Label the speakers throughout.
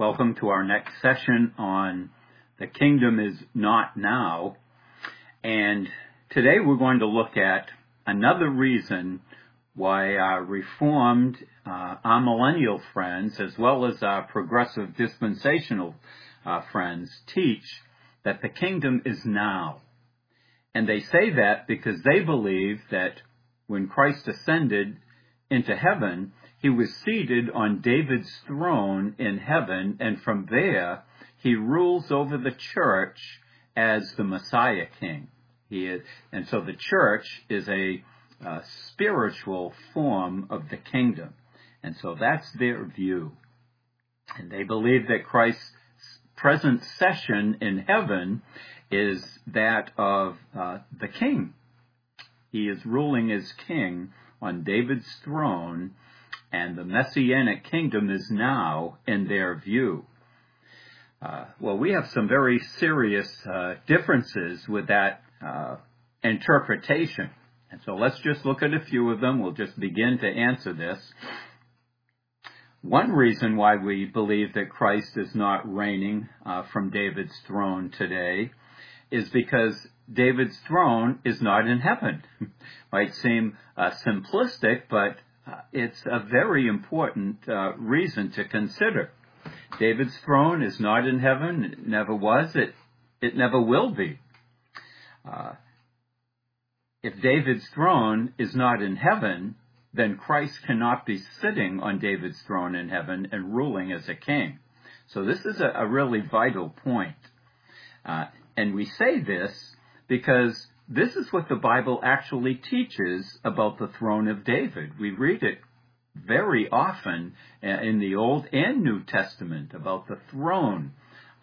Speaker 1: Welcome to our next session on The Kingdom is Not Now. And today we're going to look at another reason why our Reformed, our millennial friends, as well as our progressive dispensational friends, teach that the kingdom is now. And they say that because they believe that when Christ ascended into heaven, he was seated on David's throne in heaven, and from there he rules over the church as the Messiah King. And so the church is a spiritual form of the kingdom. And so that's their view. And they believe that Christ's present session in heaven is that of the king. He is ruling as king on David's throne, and the Messianic kingdom is now in their view. Well, we have some very serious differences with that interpretation. And so let's just look at a few of them. We'll just begin to answer this. One reason why we believe that Christ is not reigning from David's throne today is because David's throne is not in heaven. Might seem simplistic, but it's a very important reason to consider. David's throne is not in heaven. It never was. It never will be. If David's throne is not in heaven, then Christ cannot be sitting on David's throne in heaven and ruling as a king. So this is a really vital point. And we say this because this is what the Bible actually teaches about the throne of David. We read it very often in the Old and New Testament about the throne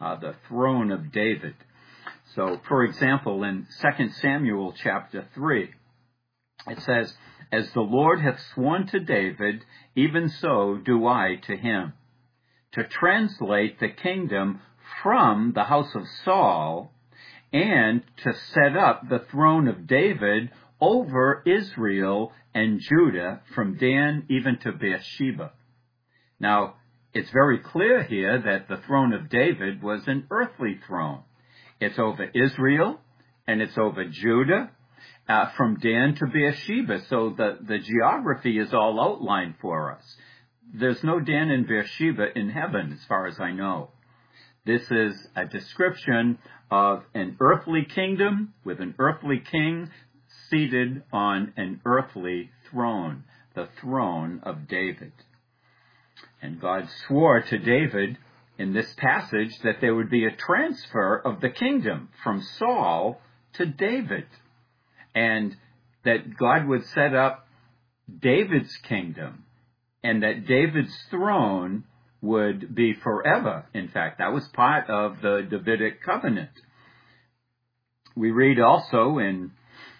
Speaker 1: of David. So, for example, in 2 Samuel chapter 3, it says, "As the Lord hath sworn to David, even so do I to him, to translate the kingdom from the house of Saul, and to set up the throne of David over Israel and Judah from Dan even to Beersheba." Now, it's very clear here that the throne of David was an earthly throne. It's over Israel and it's over Judah, from Dan to Beersheba. So the geography is all outlined for us. There's no Dan and Beersheba in heaven, as far as I know. This is a description of an earthly kingdom with an earthly king seated on an earthly throne, the throne of David. And God swore to David in this passage that there would be a transfer of the kingdom from Saul to David, and that God would set up David's kingdom, and that David's throne would be forever. In fact, that was part of the Davidic covenant. We read also in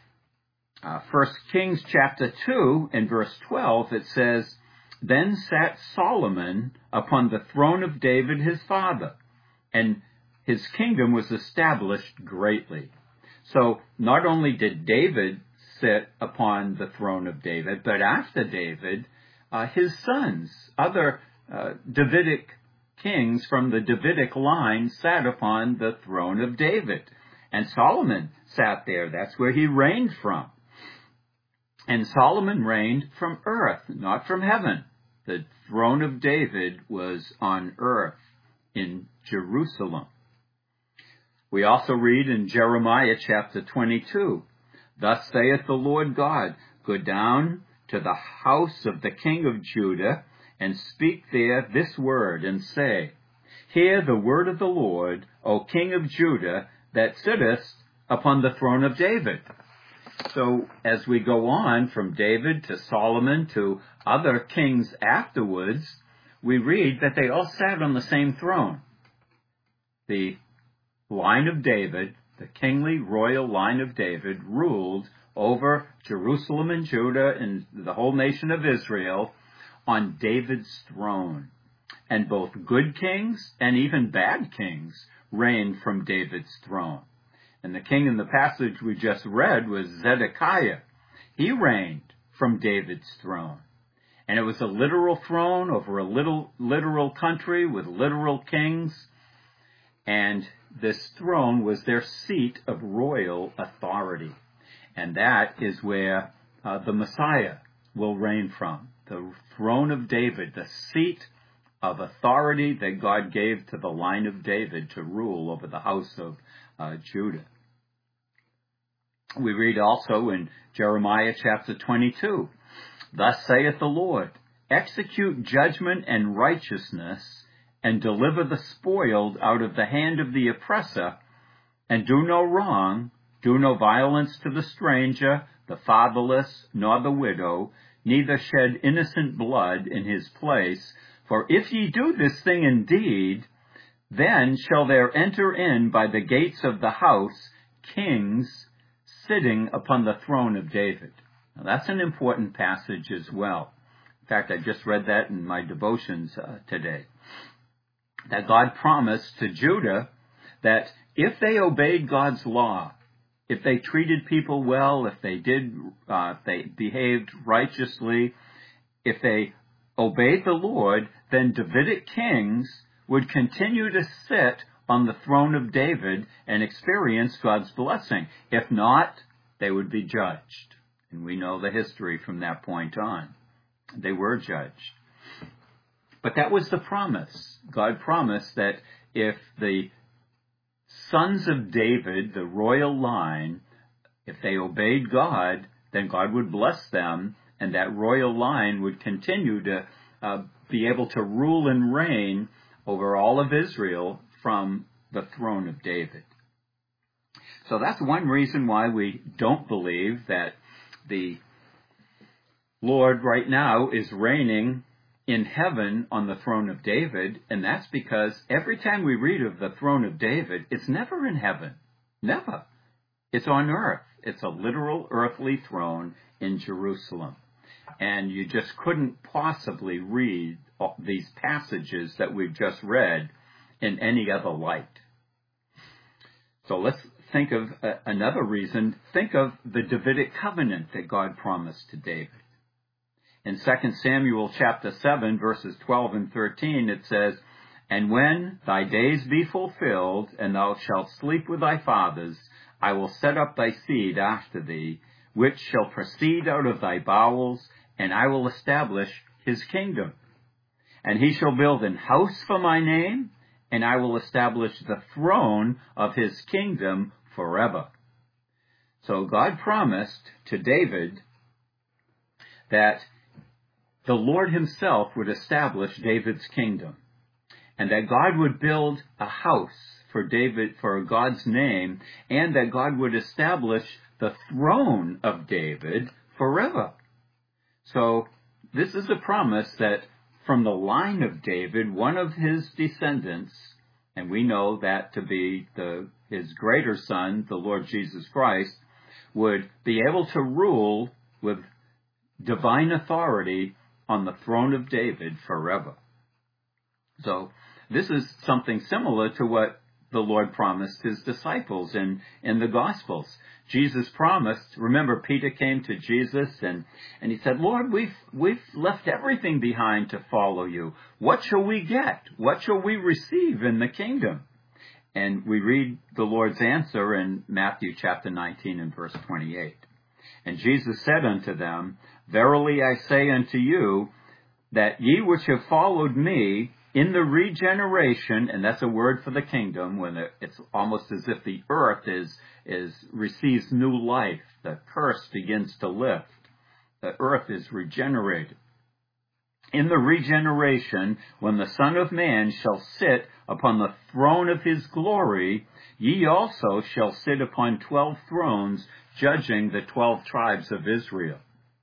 Speaker 1: 1 Kings chapter 2 and verse 12, it says, "Then sat Solomon upon the throne of David his father, and his kingdom was established greatly." So not only did David sit upon the throne of David, but after David, his sons, other Davidic kings from the Davidic line, sat upon the throne of David. And Solomon sat there. That's where he reigned from. And Solomon reigned from earth, not from heaven. The throne of David was on earth in Jerusalem. We also read in Jeremiah chapter 22, "Thus saith the Lord God, Go down to the house of the king of Judah, and speak there this word, and say, Hear the word of the Lord, O King of Judah, that sittest upon the throne of David." So as we go on from David to Solomon to other kings afterwards, we read that they all sat on the same throne. The line of David, the kingly royal line of David, ruled over Jerusalem and Judah and the whole nation of Israel on David's throne. And both good kings and even bad kings reigned from David's throne. And the king in the passage we just read was Zedekiah. He reigned from David's throne. And it was a literal throne over a literal country with literal kings. And this throne was their seat of royal authority. And that is where the Messiah will reign from. The throne of David, the seat of authority that God gave to the line of David to rule over the house of Judah. We read also in Jeremiah chapter 22, "Thus saith the Lord, execute judgment and righteousness, and deliver the spoiled out of the hand of the oppressor, and do no wrong, do no violence to the stranger, the fatherless, nor the widow, neither shed innocent blood in his place. For if ye do this thing indeed, then shall there enter in by the gates of the house kings sitting upon the throne of David." Now, that's an important passage as well. In fact, I just read that in my devotions today. That God promised to Judah that if they obeyed God's law, if they treated people well, if they behaved righteously, if they obeyed the Lord, then Davidic kings would continue to sit on the throne of David and experience God's blessing. If not, they would be judged. And we know the history from that point on. They were judged. But that was the promise. God promised that if the sons of David, the royal line, if they obeyed God, then God would bless them, and that royal line would continue to be able to rule and reign over all of Israel from the throne of David. So that's one reason why we don't believe that the Lord right now is reigning in heaven on the throne of David, and that's because every time we read of the throne of David, it's never in heaven. Never. It's on earth. It's a literal earthly throne in Jerusalem. And you just couldn't possibly read these passages that we've just read in any other light. So let's think of another reason. Think of the Davidic covenant that God promised to David. In 2 Samuel chapter 7, verses 12 and 13, it says, "And when thy days be fulfilled, and thou shalt sleep with thy fathers, I will set up thy seed after thee, which shall proceed out of thy bowels, and I will establish his kingdom. And he shall build an house for my name, and I will establish the throne of his kingdom forever." So God promised to David that the Lord himself would establish David's kingdom, and that God would build a house for David, for God's name, and that God would establish the throne of David forever. So this is a promise that from the line of David, one of his descendants, and we know that to be his greater son, the Lord Jesus Christ, would be able to rule with divine authority on the throne of David forever. So this is something similar to what the Lord promised his disciples in the Gospels. Jesus promised, remember, Peter came to Jesus and he said, "Lord, we've left everything behind to follow you. What shall we get? What shall we receive in the kingdom?" And we read the Lord's answer in Matthew chapter 19 and verse 28. "And Jesus said unto them, Verily I say unto you, that ye which have followed me in the regeneration," and that's a word for the kingdom, when it's almost as if the earth receives new life. The curse begins to lift. The earth is regenerated. "In the regeneration, when the Son of Man shall sit upon the throne of his glory, ye also shall sit upon 12 thrones, judging the 12 tribes of Israel."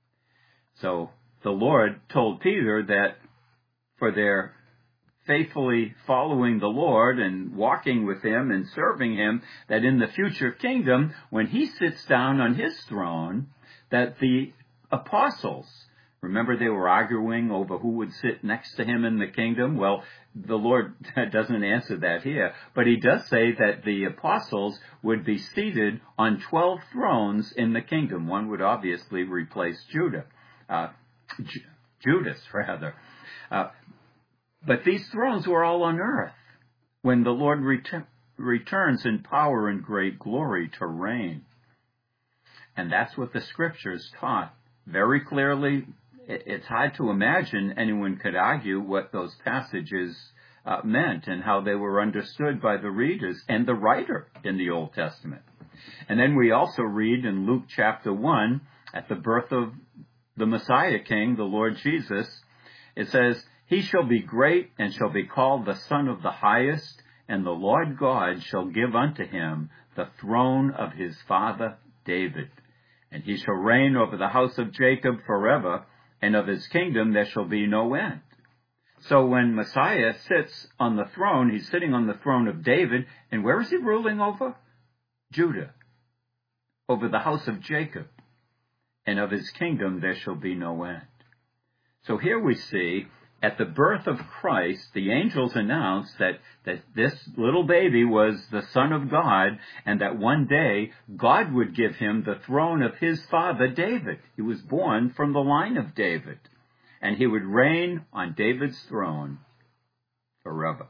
Speaker 1: So the Lord told Peter that for their faithfully following the Lord and walking with him and serving him, that in the future kingdom, when he sits down on his throne, that the apostles, remember they were arguing over who would sit next to him in the kingdom? Well, the Lord doesn't answer that here, but he does say that the apostles would be seated on 12 thrones in the kingdom. One would obviously replace Judah. Judas rather. But these thrones were all on earth when the Lord returns in power and great glory to reign. And that's what the scriptures taught very clearly. It's hard to imagine anyone could argue what those passages meant and how they were understood by the readers and the writer in the Old Testament. And then we also read in Luke chapter 1, at the birth of the Messiah King, the Lord Jesus, it says, "He shall be great and shall be called the Son of the Highest, and the Lord God shall give unto him the throne of his father David. And he shall reign over the house of Jacob forever, and of his kingdom there shall be no end." So when Messiah sits on the throne, he's sitting on the throne of David, and where is he ruling over? Judah, over the house of Jacob, and of his kingdom there shall be no end. So here we see, at the birth of Christ, the angels announced that this little baby was the Son of God, and that one day God would give him the throne of his father David. He was born from the line of David, and he would reign on David's throne forever.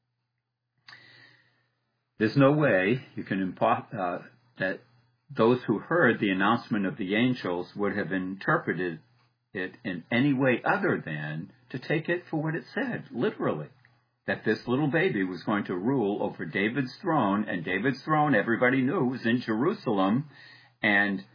Speaker 1: There's no way you can impart that those who heard the announcement of the angels would have interpreted it in any way other than to take it for what it said, literally, that this little baby was going to rule over David's throne, and David's throne, everybody knew, was in Jerusalem, and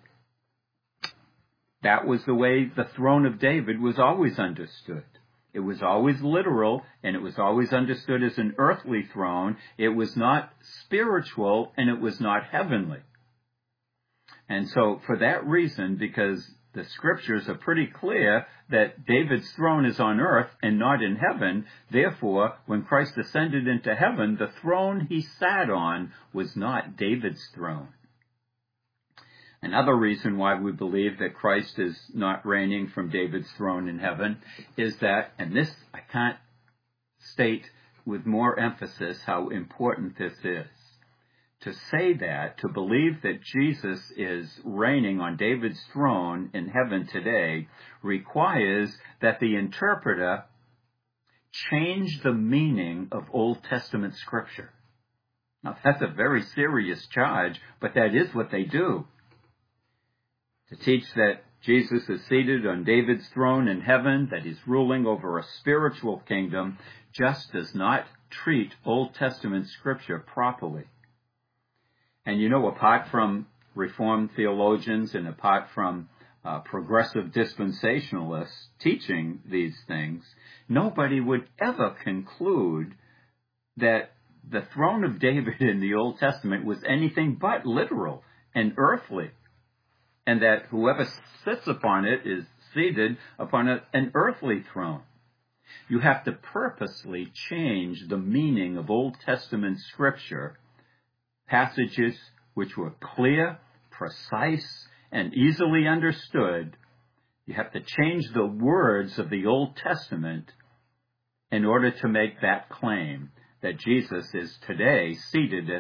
Speaker 1: that was the way the throne of David was always understood. It was always literal, and it was always understood as an earthly throne. It was not spiritual, and it was not heavenly. And so, for that reason, because the scriptures are pretty clear that David's throne is on earth and not in heaven, therefore, when Christ ascended into heaven, the throne he sat on was not David's throne. Another reason why we believe that Christ is not reigning from David's throne in heaven is that, and this I can't state with more emphasis how important this is, to say that, to believe that Jesus is reigning on David's throne in heaven today, requires that the interpreter change the meaning of Old Testament scripture. Now, that's a very serious charge, but that is what they do. To teach that Jesus is seated on David's throne in heaven, that he's ruling over a spiritual kingdom, just does not treat Old Testament scripture properly. And you know, apart from Reformed theologians and apart from progressive dispensationalists teaching these things, nobody would ever conclude that the throne of David in the Old Testament was anything but literal and earthly, and that whoever sits upon it is seated upon an earthly throne. You have to purposely change the meaning of Old Testament scripture, passages which were clear, precise, and easily understood. You have to change the words of the Old Testament in order to make that claim that Jesus is today seated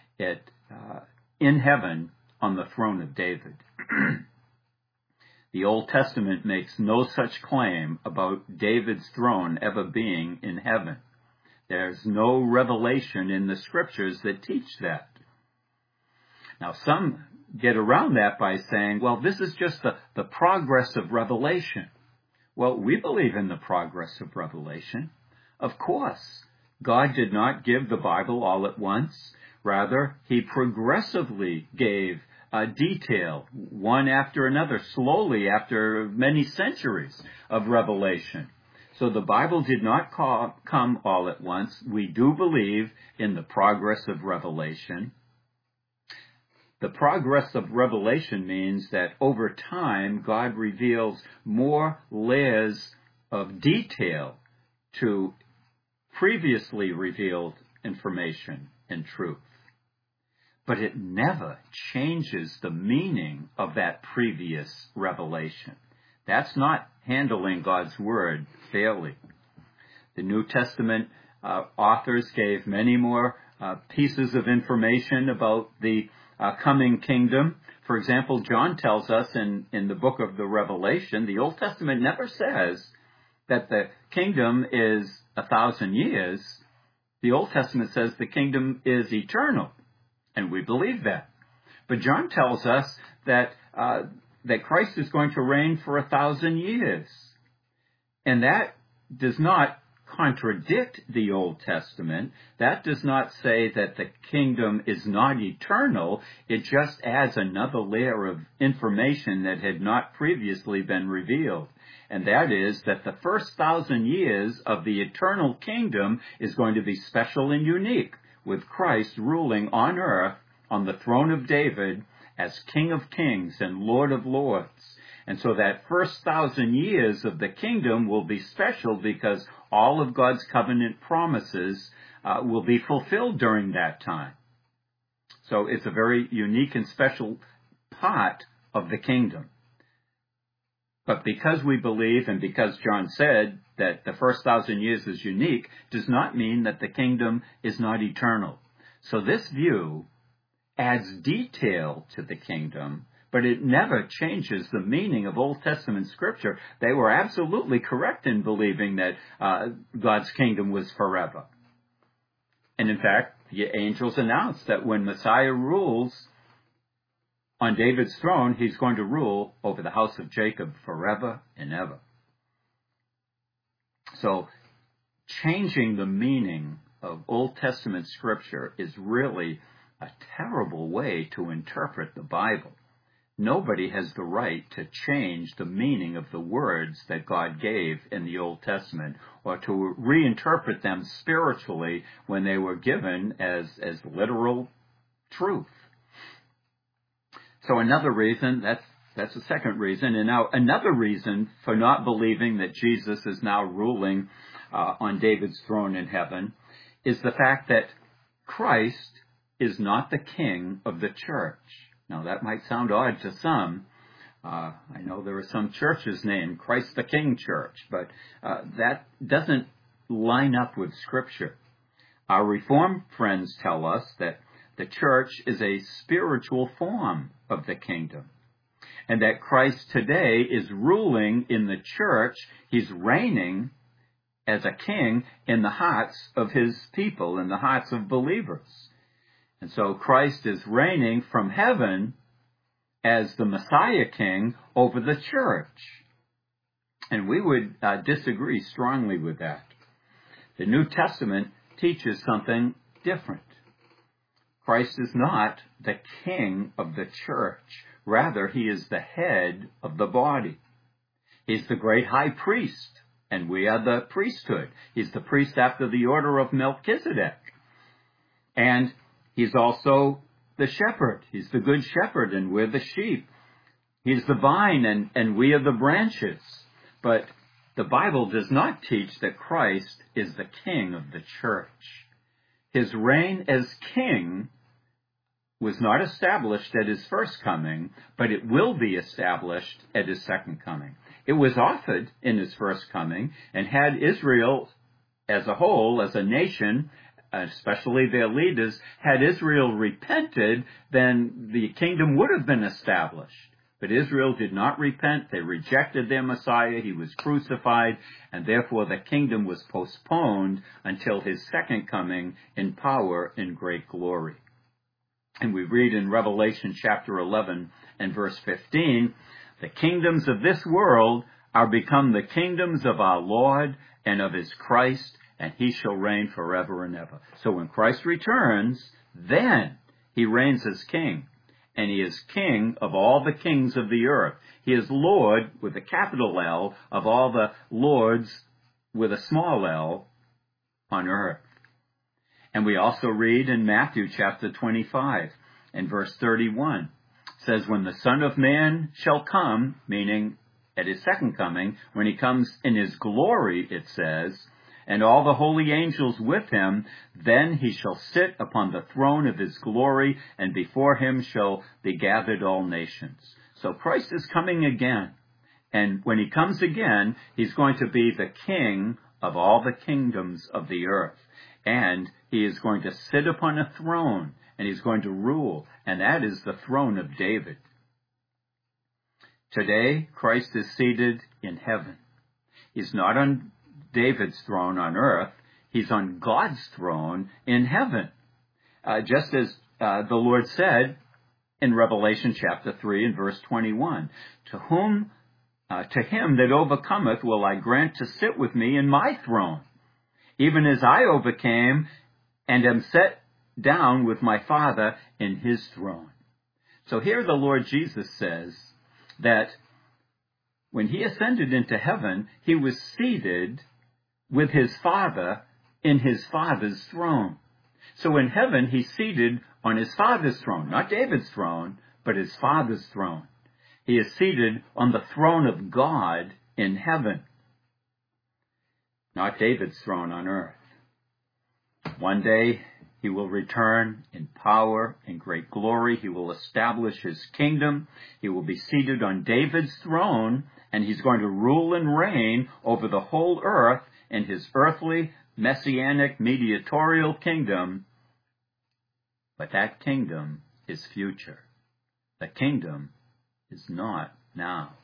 Speaker 1: in heaven on the throne of David. The Old Testament makes no such claim about David's throne ever being in heaven. There's no revelation in the scriptures that teach that. Now, some get around that by saying, well, this is just the progress of revelation. Well, we believe in the progress of revelation. Of course, God did not give the Bible all at once. Rather, he progressively gave detail, one after another, slowly after many centuries of revelation. So the Bible did not come all at once. We do believe in the progress of revelation. The progress of revelation means that over time, God reveals more layers of detail to previously revealed information and truth. But it never changes the meaning of that previous revelation. That's not handling God's word fairly. The New Testament authors gave many more pieces of information about the coming kingdom. For example, John tells us in the book of the Revelation, the Old Testament never says that the kingdom is 1,000 years, the Old Testament says the kingdom is eternal, and we believe that. But John tells us that that Christ is going to reign for 1,000 years, and that does not contradict the Old Testament. That does not say that the kingdom is not eternal. It just adds another layer of information that had not previously been revealed. And that is that the first 1,000 years of the eternal kingdom is going to be special and unique, with Christ ruling on earth on the throne of David as King of Kings and Lord of Lords. And so that first 1,000 years of the kingdom will be special because all of God's covenant promises will be fulfilled during that time. So it's a very unique and special part of the kingdom. But because we believe, and because John said that the first 1,000 years is unique, does not mean that the kingdom is not eternal. So this view adds detail to the kingdom, but it never changes the meaning of Old Testament Scripture. They were absolutely correct in believing that God's kingdom was forever. And in fact, the angels announced that when Messiah rules on David's throne, he's going to rule over the house of Jacob forever and ever. So, changing the meaning of Old Testament Scripture is really a terrible way to interpret the Bible. Nobody has the right to change the meaning of the words that God gave in the Old Testament, or to reinterpret them spiritually when they were given as literal truth. So another reason, that's the second reason, and now another reason for not believing that Jesus is now ruling on David's throne in heaven is the fact that Christ is not the king of the church. Now that might sound odd to some. I know there are some churches named Christ the King Church, but that doesn't line up with Scripture. Our Reformed friends tell us that the church is a spiritual form of the kingdom, and that Christ today is ruling in the church. He's reigning as a king in the hearts of his people, in the hearts of believers. And so Christ is reigning from heaven as the Messiah King over the church. And we would disagree strongly with that. The New Testament teaches something different. Christ is not the king of the church. Rather, he is the head of the body. He's the great high priest, and we are the priesthood. He's the priest after the order of Melchizedek. And he's also the shepherd. He's the good shepherd, and we're the sheep. He's the vine, and we are the branches. But the Bible does not teach that Christ is the king of the church. His reign as king was not established at his first coming, but it will be established at his second coming. It was offered in his first coming, and had Israel as a whole, as a nation, especially their leaders, had Israel repented, then the kingdom would have been established. But Israel did not repent. They rejected their Messiah. He was crucified, and therefore the kingdom was postponed until his second coming in power and great glory. And we read in Revelation chapter 11 and verse 15, the kingdoms of this world are become the kingdoms of our Lord and of his Christ, and he shall reign forever and ever. So when Christ returns, then he reigns as king. And he is king of all the kings of the earth. He is Lord, with a capital L, of all the lords with a small l on earth. And we also read in Matthew chapter 25 and verse 31, says, when the Son of Man shall come, meaning at his second coming, when he comes in his glory, it says, and all the holy angels with him, then he shall sit upon the throne of his glory, and before him shall be gathered all nations. So Christ is coming again. And when he comes again, he's going to be the king of all the kingdoms of the earth. And he is going to sit upon a throne, and he's going to rule. And that is the throne of David. Today, Christ is seated in heaven. He's not on David's throne on earth. He's on God's throne in heaven. Just as the Lord said in Revelation chapter 3 and verse 21, to him that overcometh will I grant to sit with me in my throne, even as I overcame and am set down with my Father in his throne. So here the Lord Jesus says that when he ascended into heaven, he was seated with his Father in his Father's throne. So in heaven, he's seated on his Father's throne, not David's throne, but his Father's throne. He is seated on the throne of God in heaven, not David's throne on earth. One day, he will return in power and great glory. He will establish his kingdom. He will be seated on David's throne, and he's going to rule and reign over the whole earth in his earthly, messianic, mediatorial kingdom. But that kingdom is future. The kingdom is not now.